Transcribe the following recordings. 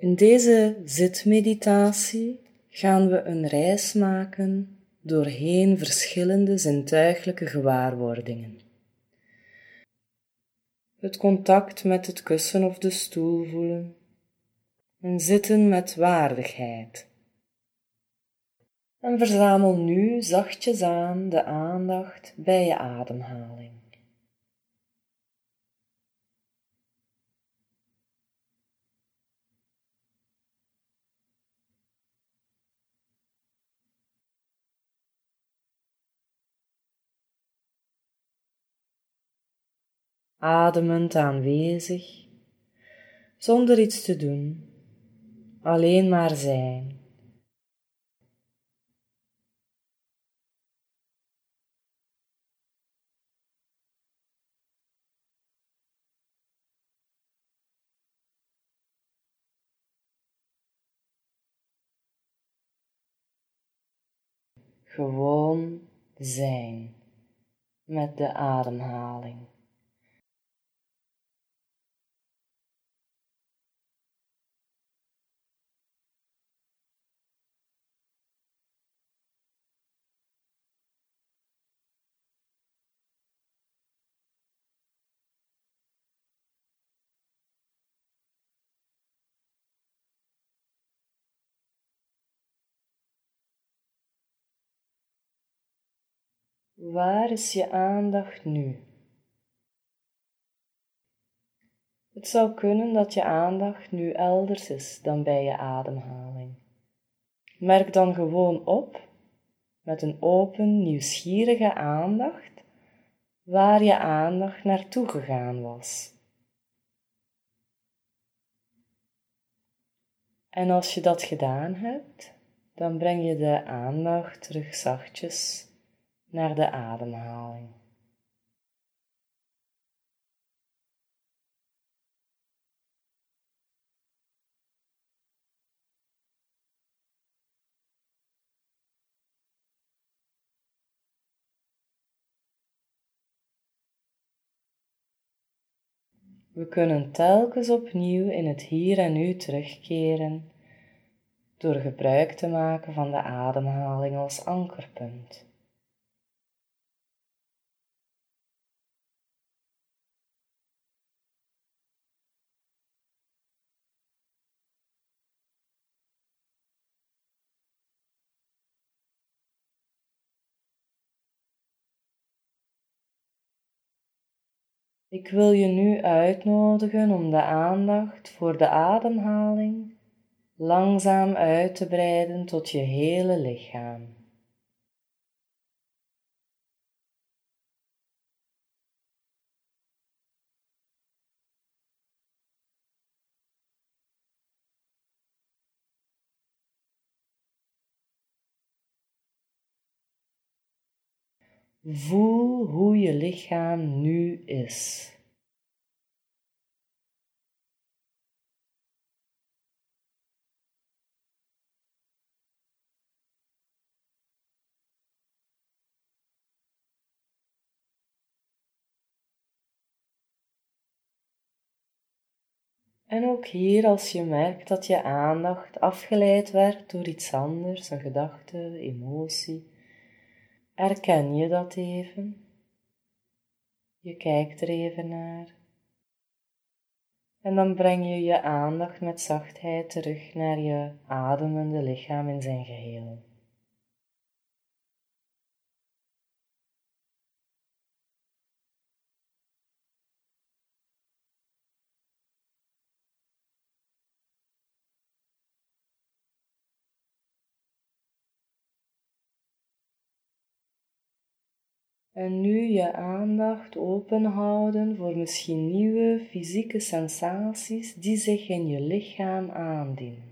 In deze zitmeditatie gaan we een reis maken doorheen verschillende zintuiglijke gewaarwordingen. Het contact met het kussen of de stoel voelen en zitten met waardigheid. En verzamel nu zachtjes aan de aandacht bij je ademhaling. Ademend aanwezig, zonder iets te doen, alleen maar zijn. Gewoon zijn met de ademhaling. Waar is je aandacht nu? Het zou kunnen dat je aandacht nu elders is dan bij je ademhaling. Merk dan gewoon op, met een open, nieuwsgierige aandacht, waar je aandacht naartoe gegaan was. En als je dat gedaan hebt, dan breng je de aandacht terug zachtjes naar de ademhaling. We kunnen telkens opnieuw in het hier en nu terugkeren door gebruik te maken van de ademhaling als ankerpunt. Ik wil je nu uitnodigen om de aandacht voor de ademhaling langzaam uit te breiden tot je hele lichaam. Voel hoe je lichaam nu is. En ook hier, als je merkt dat je aandacht afgeleid werd door iets anders, een gedachte, emotie, erken je dat even. Je kijkt er even naar. En dan breng je je aandacht met zachtheid terug naar je ademende lichaam in zijn geheel. En nu je aandacht openhouden voor misschien nieuwe fysieke sensaties die zich in je lichaam aandienen.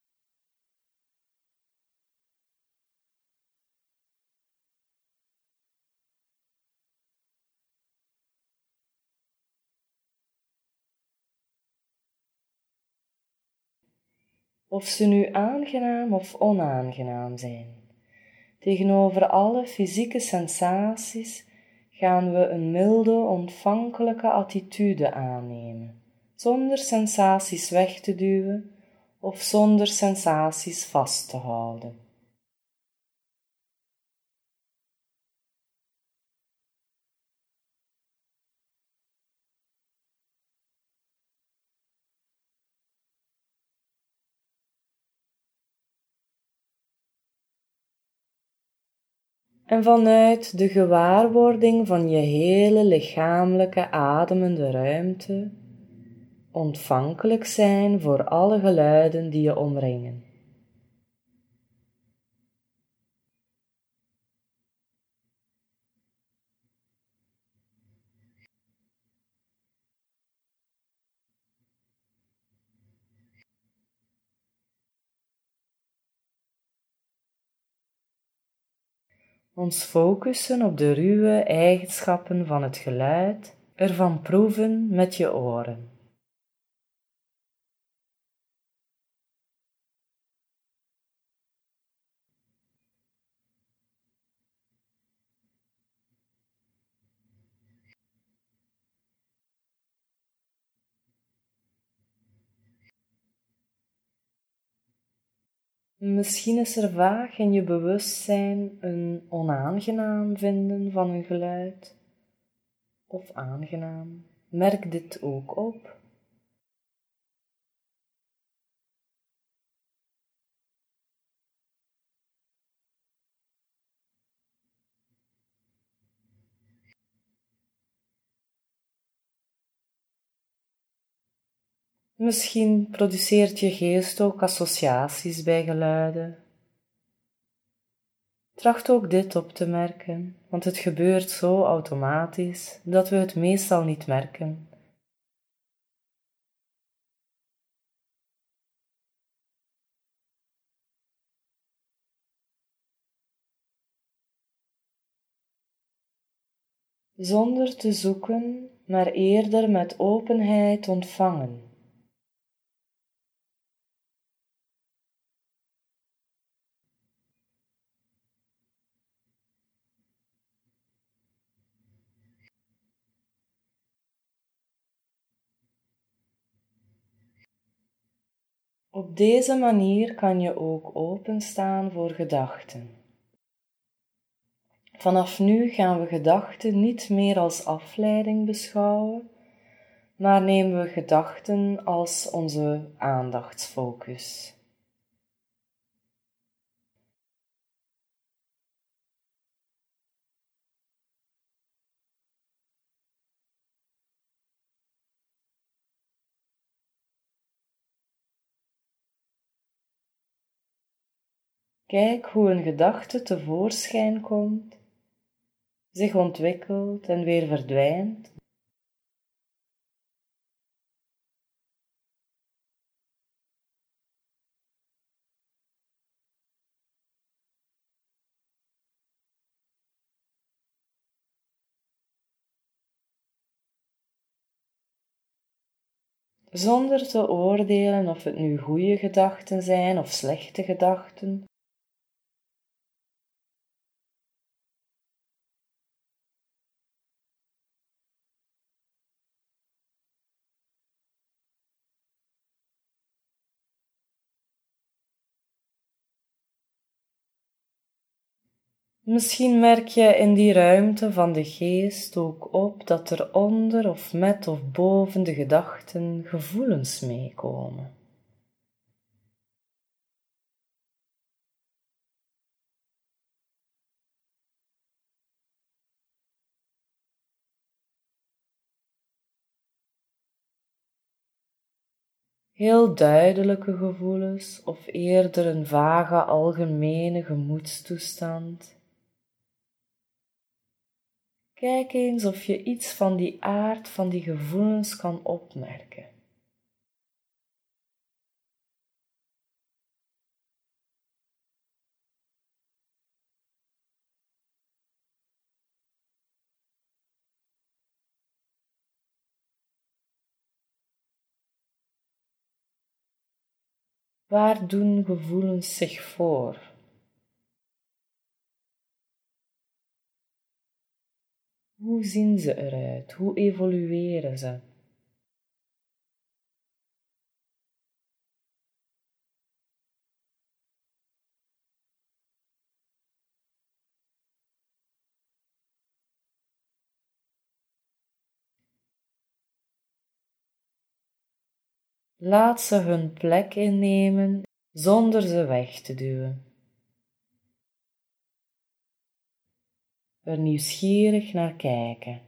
Of ze nu aangenaam of onaangenaam zijn. Tegenover alle fysieke sensaties gaan we een milde, ontvankelijke attitude aannemen, zonder sensaties weg te duwen of zonder sensaties vast te houden. En vanuit de gewaarwording van je hele lichamelijke ademende ruimte ontvankelijk zijn voor alle geluiden die je omringen. Ons focussen op de ruwe eigenschappen van het geluid, ervan proeven met je oren. Misschien is er vaag in je bewustzijn een onaangenaam vinden van een geluid, of aangenaam. Merk dit ook op. Misschien produceert je geest ook associaties bij geluiden. Tracht ook dit op te merken, want het gebeurt zo automatisch dat we het meestal niet merken. Zonder te zoeken, maar eerder met openheid ontvangen. Op deze manier kan je ook openstaan voor gedachten. Vanaf nu gaan we gedachten niet meer als afleiding beschouwen, maar nemen we gedachten als onze aandachtsfocus. Kijk hoe een gedachte tevoorschijn komt, zich ontwikkelt en weer verdwijnt. Zonder te oordelen of het nu goede gedachten zijn of slechte gedachten. Misschien merk je in die ruimte van de geest ook op dat er onder of met of boven de gedachten gevoelens meekomen. Heel duidelijke gevoelens of eerder een vage algemene gemoedstoestand. Kijk eens of je iets van die aard van die gevoelens kan opmerken. Waar doen gevoelens zich voor? Hoe zien ze eruit? Hoe evolueren ze? Laat ze hun plek innemen zonder ze weg te duwen. Er nieuwsgierig naar kijken.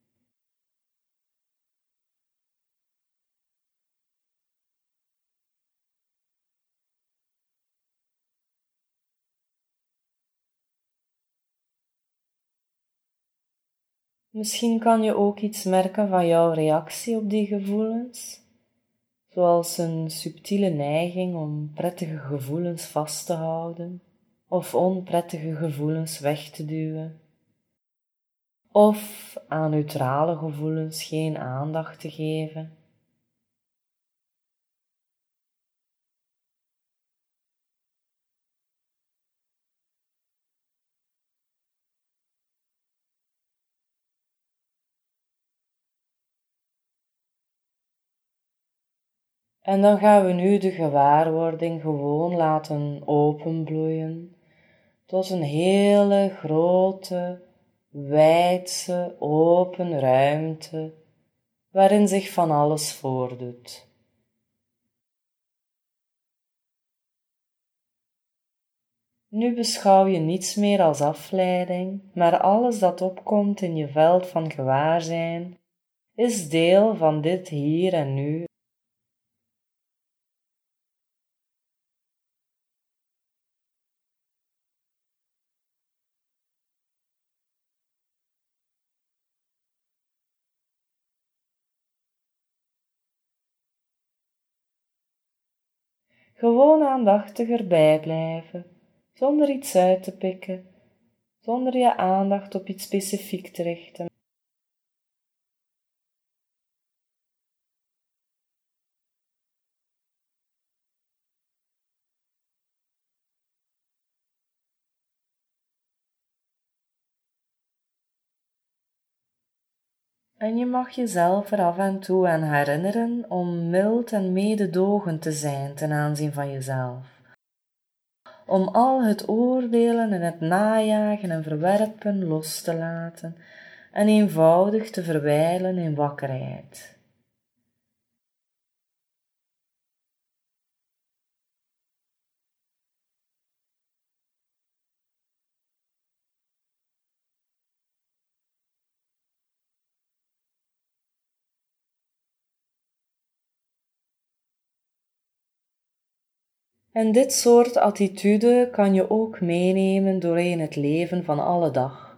Misschien kan je ook iets merken van jouw reactie op die gevoelens, zoals een subtiele neiging om prettige gevoelens vast te houden of onprettige gevoelens weg te duwen, of aan neutrale gevoelens geen aandacht te geven. En dan gaan we nu de gewaarwording gewoon laten openbloeien tot een hele grote, wijdse, open ruimte waarin zich van alles voordoet. Nu beschouw je niets meer als afleiding, maar alles dat opkomt in je veld van gewaarzijn is deel van dit hier en nu. Gewoon aandachtig erbij blijven, zonder iets uit te pikken, zonder je aandacht op iets specifiek te richten. En je mag jezelf er af en toe aan herinneren om mild en mededogend te zijn ten aanzien van jezelf. Om al het oordelen en het najagen en verwerpen los te laten en eenvoudig te verwijlen in wakkerheid. En dit soort attitude kan je ook meenemen doorheen het leven van alle dag.